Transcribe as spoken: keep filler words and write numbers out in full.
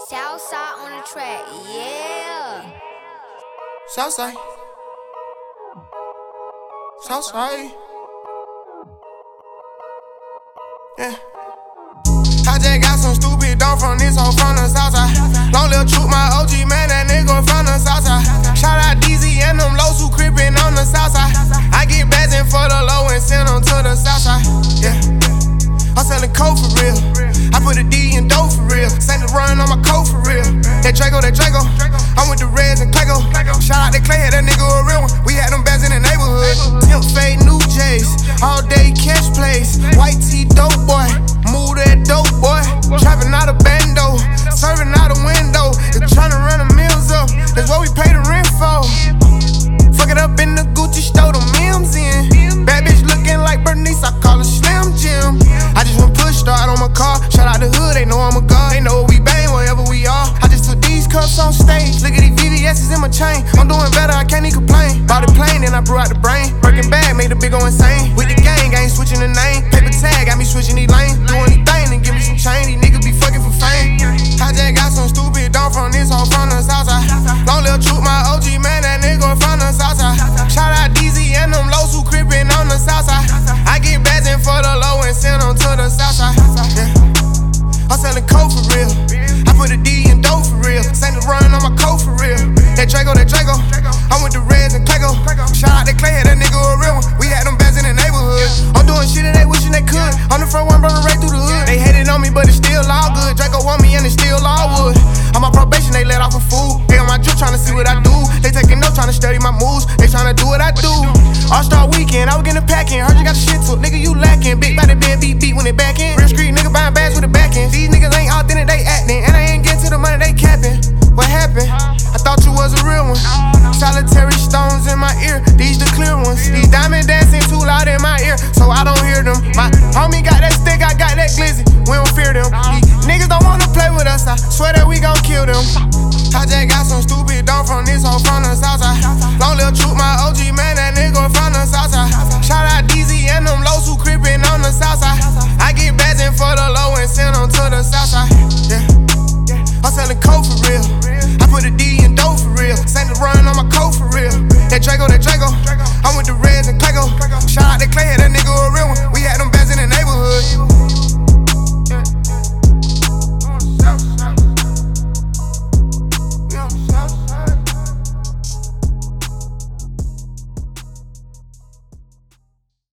Southside on the track, yeah. Southside. Southside. Yeah. I just got some stupid dumb from this hoe from the Southside. Long little troop, my O G man, that nigga from the Southside. Shout out D Z and them lows who crippin' on the Southside. I get bazzin' for the low and send them to the Southside. Yeah. I'm selling coke for real. I put a D in dope for real. Send the run on my coat for real. That Draco, that Draco. I'm with the Reds and Clayco. Shout out to Clay, that nigga a real one. We had them bands in the neighborhood. Pimp fade, new J's. All day cash plays. White tee, dope boy. Move that dope boy. Trapping out a bando. Serving out a window. They tryna run the mills up. That's what we pay the rent for. Fuck it up in the Gucci store, the Mims in. Bad bitch looking like Bernice, I call her Slim Jim. I just went push start on my car. Shout out the hood, they know I'm a god. They know we bang wherever we are. I just took these cups on stage. Look at these V V S's in my chain. I'm doing better, I can't even complain. Bought a plane, then I blew out the brain. Working bad, made the big go insane. With the gang, I ain't switching the name. Paper tag, got me switching these lanes. Do anything, then give me some change. These niggas be fucking for fame. I just got some stupid dumb from this hoe from the Southside. Long little troop, my O G man, that nigga from the Southside. Shout out D Z and them lows who crippin' on the Southside. I get bazzin' for the low and send them to the Southside. Yeah. I'm selling coke for real. I put a D in dope for real. Send the run on my coat for real. That Draco, that Draco. I'm with the Reds and Clayco. Shout out to Clay, that nigga a real one. We had them bands in the neighborhood. I'm doing shit that they wishing they could. I'm the front one, brother, right through the hood. They hated on me, but it's still all good. Draco want me and it's still all wood. On my probation, they let off a fool. They on my drip tryna see what I do. They taking notes, tryna study my moves. They tryna do what I do. All-Star weekend, I was getting a packing. Heard you got the shit to nigga, you lacking. Big body been beat beat when they back in. Real street nigga buying bags with a back end. These niggas ain't authentic, they acting. And I ain't getting to the money, they capping. What happened? I thought you was a real one. Solitary stones in my ear, these the clear ones. These diamond dancing too loud in my ear, so I don't hear them. My homie got that stick, I got that glizzy. We don't fear them. These niggas don't wanna play with us, I swear that we gon' kill them. I just got some stupid dumb from this hoe from the Southside. Long little troop, my O G man.